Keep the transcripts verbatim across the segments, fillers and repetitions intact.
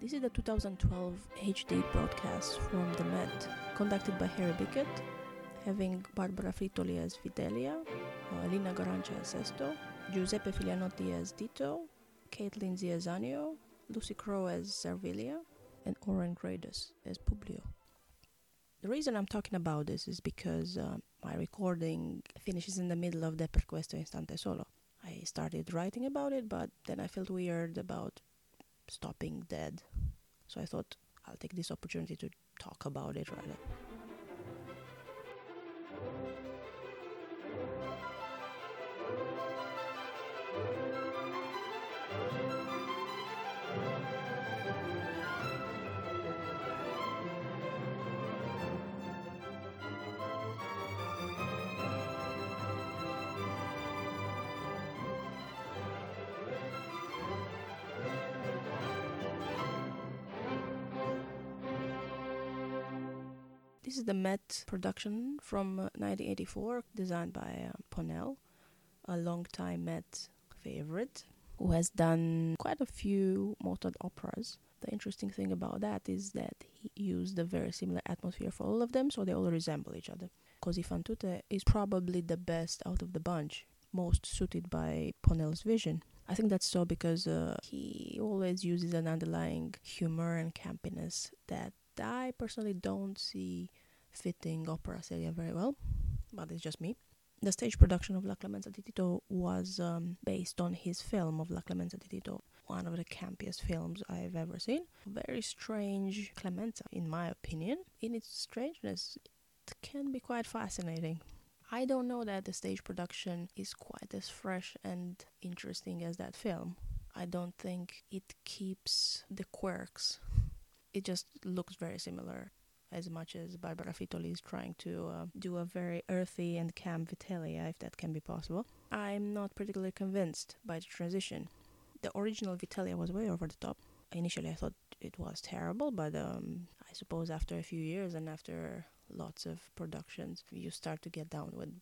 This is the two thousand twelve H D broadcast from the Met, conducted by Harry Bickett, having Barbara Frittoli as Vitellia, uh, Lina Garancia as Sesto, Giuseppe Filianotti as Tito, Kate Lindsay as Anio, Lucy Crowe as Servilia, and Oren Gradus as Publio. The reason I'm talking about this is because uh, my recording finishes in the middle of the Per questo istante solo. I started writing about it, but then I felt weird about stopping dead. So I thought I'll take this opportunity to talk about it rather. This is the Met production from uh, nineteen eighty-four, designed by uh, Ponnell, a long-time Met favorite, who has done quite a few Mozart operas. The interesting thing about that is that he used a very similar atmosphere for all of them, so they all resemble each other. Così fan tutte is probably the best out of the bunch, most suited by Ponnell's vision. I think that's so because uh, he always uses an underlying humor and campiness that I personally don't see fitting opera seria very well, but it's just me. The stage production of La Clemenza di Tito was um, based on his film of La Clemenza di Tito, one of the campiest films I've ever seen. Very strange Clemenza, in my opinion. In its strangeness, it can be quite fascinating. I don't know that the stage production is quite as fresh and interesting as that film. I don't think it keeps the quirks. It just looks very similar, as much as Barbara Frittoli is trying to uh, do a very earthy and calm Vitellia, if that can be possible. I'm not particularly convinced by the transition. The original Vitellia was way over the top. Initially I thought it was terrible, but um, I suppose after a few years and after lots of productions, you start to get down with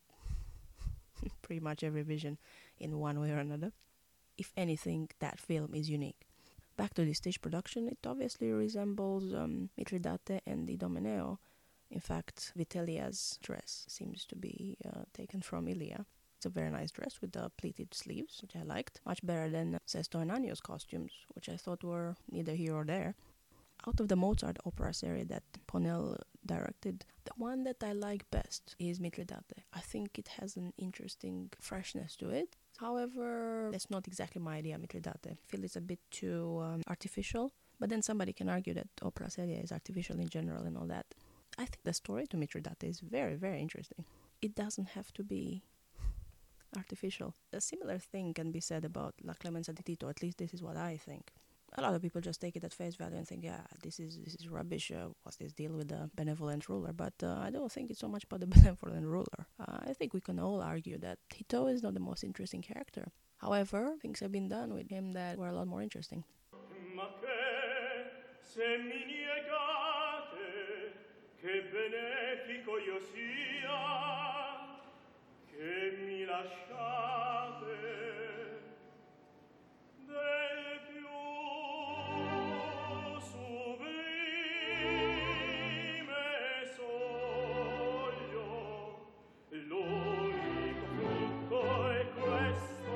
pretty much every vision in one way or another. If anything, that film is unique. Back to the stage production, it obviously resembles um, Mitridate and Idomeneo. In fact, Vitellia's dress seems to be uh, taken from Ilia. It's a very nice dress with the pleated sleeves, which I liked. Much better than Sesto and Anio's costumes, which I thought were neither here or there. Out of the Mozart opera series that Ponnell directed, the one that I like best is Mitridate. I think it has an interesting freshness to it. However, that's not exactly my idea, Mitridate. I feel it's a bit too um, artificial, but then somebody can argue that opera seria is artificial in general and all that. I think the story to Mitridate is very, very interesting. It doesn't have to be artificial. A similar thing can be said about La Clemenza di Tito, at least this is what I think. A lot of people just take it at face value and think, yeah, this is this is rubbish, uh, what's this deal with the benevolent ruler? But uh, I don't think it's so much about the benevolent ruler. Uh, I think we can all argue that Tito is not the most interesting character. However, things have been done with him that were a lot more interesting. Ma che se mi negate che benefico io sia, che mi lasciate del più l'unico frutto è questo,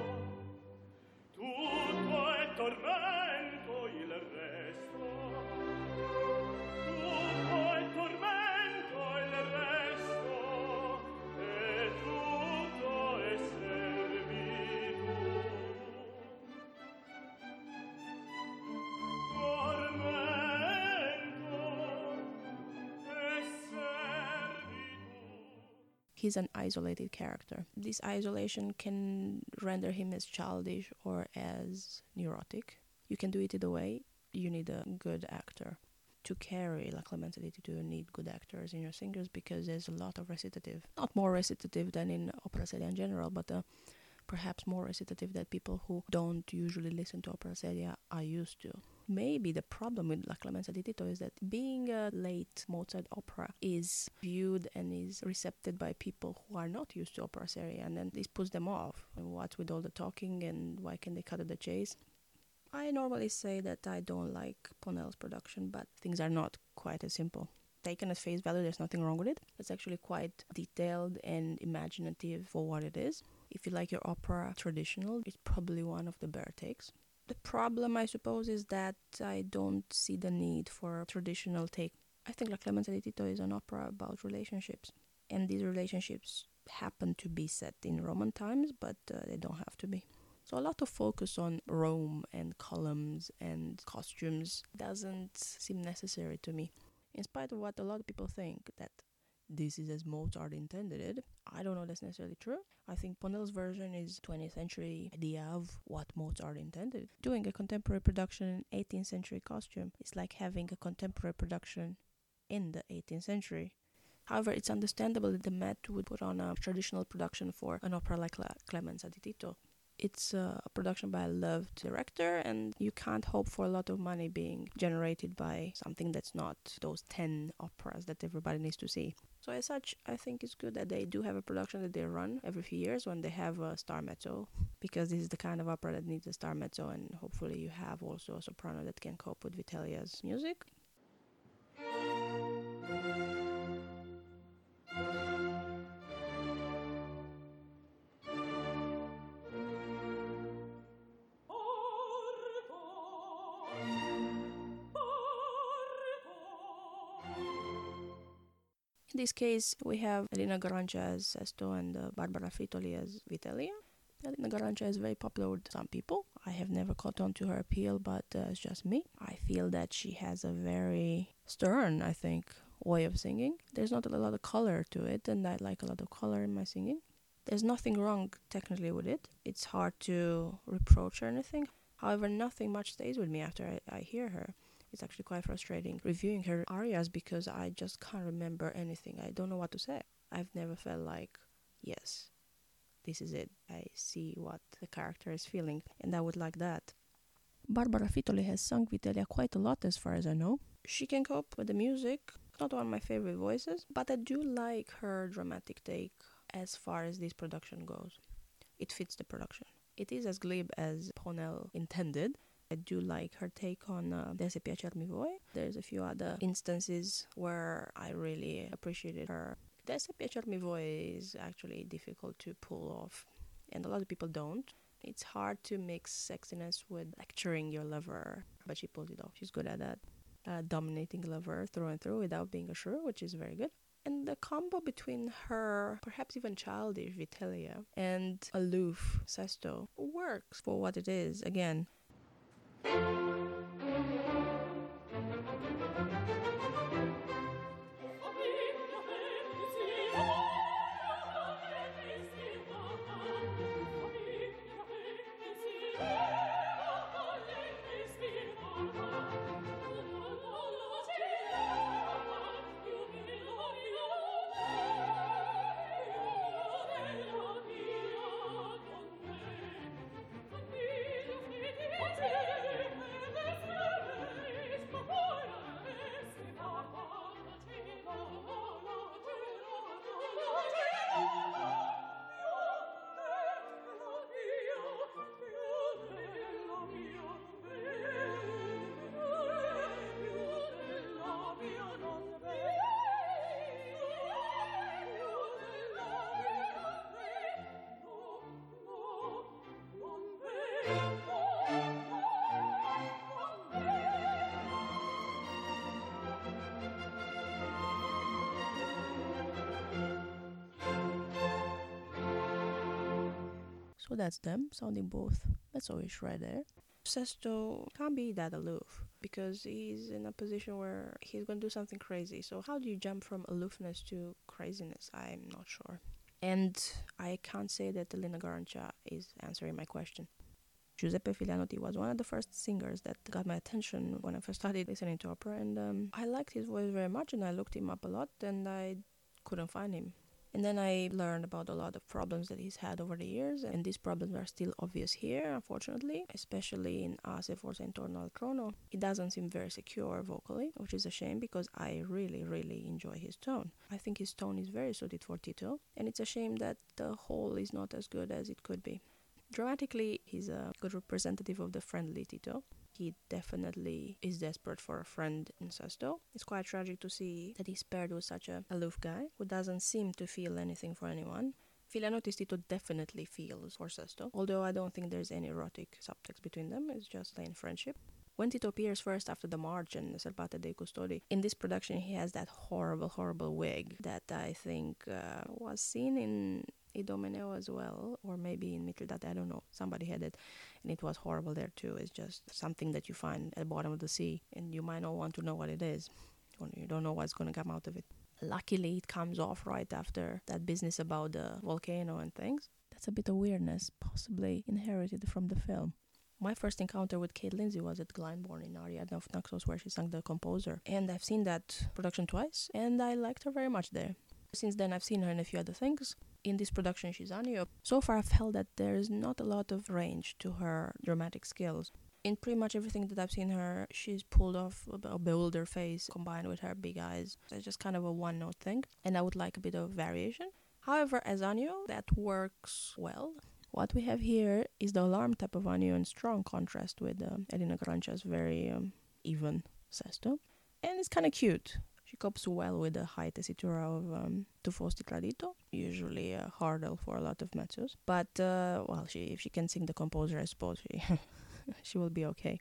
tutto è tormento il resto, tutto è tormento il resto, e tutto è servitù. He's an isolated character. This isolation can render him as childish or as neurotic. You can do it either way. You need a good actor. To carry La Clemenza di Tito, you need good actors in your singers because there's a lot of recitative. Not more recitative than in opera seria in general, but uh, perhaps more recitative that people who don't usually listen to opera seria are used to. Maybe the problem with La Clemenza di Tito is that being a late Mozart opera is viewed and is recepted by people who are not used to opera seria, and then this puts them off. What's with all the talking and why can they cut at the chase? I normally say that I don't like Ponel's production, but things are not quite as simple. Taken at face value, there's nothing wrong with it. It's actually quite detailed and imaginative for what it is. If you like your opera traditional, it's probably one of the better takes. The problem, I suppose, is that I don't see the need for a traditional take. I think La Clemenza di Tito is an opera about relationships, and these relationships happen to be set in Roman times, but uh, they don't have to be. So a lot of focus on Rome and columns and costumes doesn't seem necessary to me. In spite of what a lot of people think, that this is as Mozart intended it, I don't know that's necessarily true. I think Ponel's version is twentieth century idea of what Mozart intended. Doing a contemporary production in eighteenth century costume is like having a contemporary production in the eighteenth century. However, it's understandable that the Met would put on a traditional production for an opera like La Clemenza di Tito. It's a production by a loved director, and you can't hope for a lot of money being generated by something that's not those ten operas that everybody needs to see. So as such, I think it's good that they do have a production that they run every few years when they have a star mezzo, because this is the kind of opera that needs a star mezzo, and hopefully you have also a soprano that can cope with Vitellia's music. In this case, we have Elena Garancia as Sesto and uh, Barbara Fritoli as Vitellia. Elena Garancia is very popular with some people. I have never caught on to her appeal, but uh, it's just me. I feel that she has a very stern, I think, way of singing. There's not a lot of color to it, and I like a lot of color in my singing. There's nothing wrong technically with it. It's hard to reproach or anything. However, nothing much stays with me after I, I hear her. It's actually quite frustrating reviewing her arias because I just can't remember anything. I don't know what to say. I've never felt like, yes, this is it. I see what the character is feeling, and I would like that. Barbara Fritoli has sung Vitellia quite a lot as far as I know. She can cope with the music. Not one of my favorite voices, but I do like her dramatic take as far as this production goes. It fits the production. It is as glib as Ponel intended. I do like her take on uh, Desse piacermi voi. There's a few other instances where I really appreciated her. Desse piacermi voi is actually difficult to pull off, and a lot of people don't. It's hard to mix sexiness with lecturing your lover, but she pulls it off. She's good at that. Uh, dominating lover through and through without being a shrew, which is very good. And the combo between her, perhaps even childish Vitellia, and aloof Sesto works for what it is. Again, so that's them, sounding both mezzo-ish right there. Sesto can't be that aloof because he's in a position where he's going to do something crazy. So how do you jump from aloofness to craziness? I'm not sure. And I can't say that Elena Garancia is answering my question. Giuseppe Filianotti was one of the first singers that got my attention when I first started listening to opera, and um, I liked his voice very much, and I looked him up a lot, and I couldn't find him. And then I learned about a lot of problems that he's had over the years, and these problems are still obvious here, unfortunately, especially in A Se forse intorno al trono. He doesn't seem very secure vocally, which is a shame because I really, really enjoy his tone. I think his tone is very suited for Tito, and it's a shame that the whole is not as good as it could be. Dramatically, he's a good representative of the friendly Tito. He definitely is desperate for a friend in Sesto. It's quite tragic to see that he's paired with such a aloof guy who doesn't seem to feel anything for anyone. Villanoti's Tito definitely feels for Sesto, although I don't think there's any erotic subtext between them. It's just plain friendship. When Tito appears first after the march and Serpate dei Custodi, in this production he has that horrible, horrible wig that I think uh, was seen in Idomeneo as well, or maybe in Mithridate, I don't know. Somebody had it, and it was horrible there too. It's just something that you find at the bottom of the sea, and you might not want to know what it is. You don't know what's going to come out of it. Luckily, it comes off right after that business about the volcano and things. That's a bit of weirdness, possibly inherited from the film. My first encounter with Kate Lindsay was at Glyndebourne in Ariadne of Naxos, where she sang the composer. And I've seen that production twice, and I liked her very much there. Since then, I've seen her in a few other things. In this production, she's Anio. So far, I've felt that there's not a lot of range to her dramatic skills. In pretty much everything that I've seen her, she's pulled off a bewildered face combined with her big eyes. It's just kind of a one-note thing, and I would like a bit of variation. However, as Anio, that works well. What we have here is the alarm type of Anio in strong contrast with um, Elena Garancia's very um, even Sesto. And it's kind of cute. She copes well with the high tessitura of um, Tu fosti tradito, usually a hurdle for a lot of mezzos. But, uh, well, she if she can sing the composer, I suppose she, she will be okay.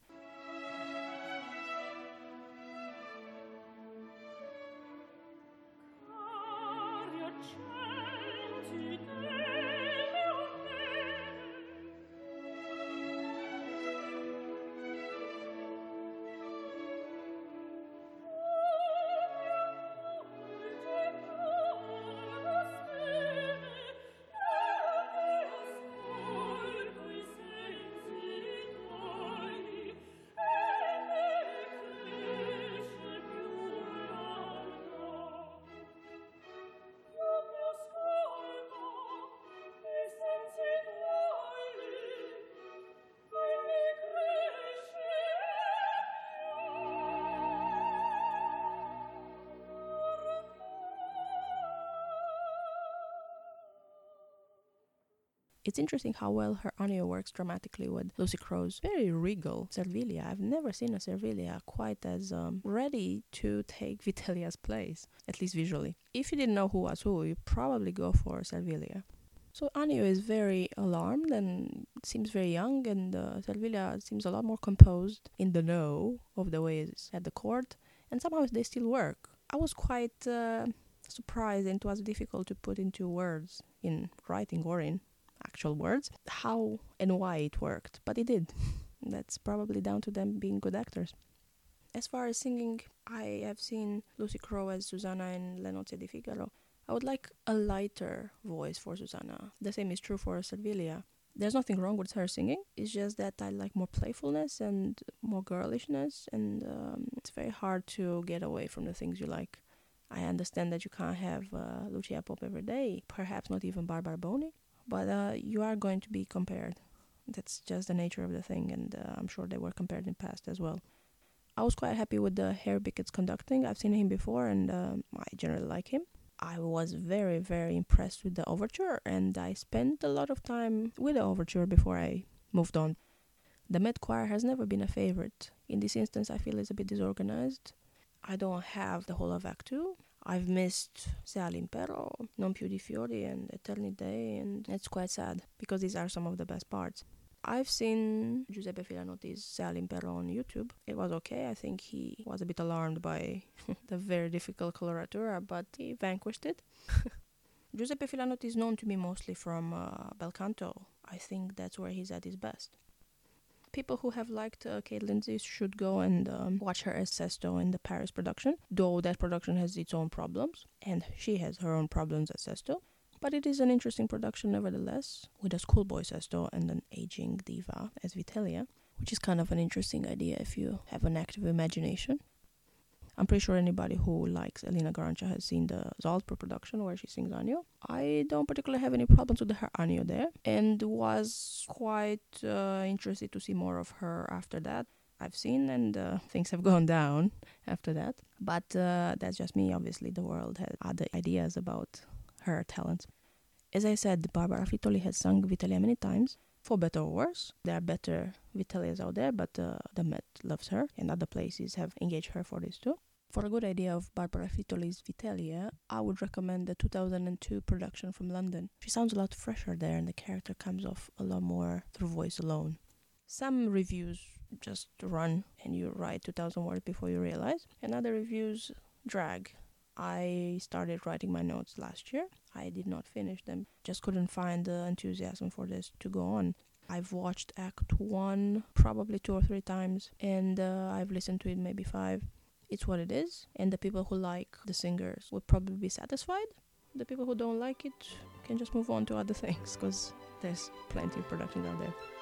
It's interesting how well her Anio works dramatically with Lucy Crow's very regal Servilia. I've never seen a Servilia quite as um, ready to take Vitalia's place, at least visually. If you didn't know who was who, you'd probably go for Servilia. So Anio is very alarmed and seems very young, and uh, Servilia seems a lot more composed, in the know of the ways at the court, and somehow they still work. I was quite uh, surprised, and it was difficult to put into words, in writing or in actual words, how and why it worked, but it did. That's probably down to them being good actors. As far as singing, I have seen Lucy Crowe as Susanna in Le Nozze di Figaro. I would like a lighter voice for Susanna. The same is true for Servilia. There's nothing wrong with her singing, it's just that I like more playfulness and more girlishness, and um, it's very hard to get away from the things you like. I understand that you can't have uh, Lucia Pope every day, perhaps not even Barbara Boni, but uh, you are going to be compared. That's just the nature of the thing, and uh, I'm sure they were compared in the past as well. I was quite happy with the Harry Bickett's conducting. I've seen him before, and um, I generally like him. I was very, very impressed with the overture, and I spent a lot of time with the overture before I moved on. The Met Choir has never been a favorite. In this instance, I feel it's a bit disorganized. I don't have the whole of Act two. I've missed Se all'impero, Non più di fiori, and Eterni Dei, and it's quite sad, because these are some of the best parts. I've seen Giuseppe Filanotti's Se all'impero on YouTube. It was okay. I think he was a bit alarmed by the very difficult coloratura, but he vanquished it. Giuseppe Filanotti is known to me mostly from uh, Bel Canto. I think that's where he's at his best. People who have liked uh, Kate Lindsay should go and um, watch her as Sesto in the Paris production, though that production has its own problems, and she has her own problems as Sesto. But it is an interesting production nevertheless, with a schoolboy Sesto and an aging diva as Vitellia, which is kind of an interesting idea if you have an active imagination. I'm pretty sure anybody who likes Elena Garancia has seen the Salzburg production where she sings Anio. I don't particularly have any problems with her Anio there, and was quite uh, interested to see more of her after that. I've seen, and uh, things have gone down after that. But uh, that's just me. Obviously, the world has other ideas about her talents. As I said, Barbara Frittoli has sung Vitellia many times. for better or worse. There are better Vitalias out there, but uh, the Met loves her, and other places have engaged her for this too. For a good idea of Barbara Frittoli's Vitalia, I would recommend the two thousand two production from London. She sounds a lot fresher there, and the character comes off a lot more through voice alone. Some reviews just run, and you write two thousand words before you realize, and other reviews drag. I started writing my notes last year. I did not finish them. Just couldn't find the enthusiasm for this to go on. I've watched Act one probably two or three times, and uh, I've listened to it maybe five. It's what it is, and the people who like the singers would probably be satisfied. The people who don't like it can just move on to other things, because there's plenty of productions out there.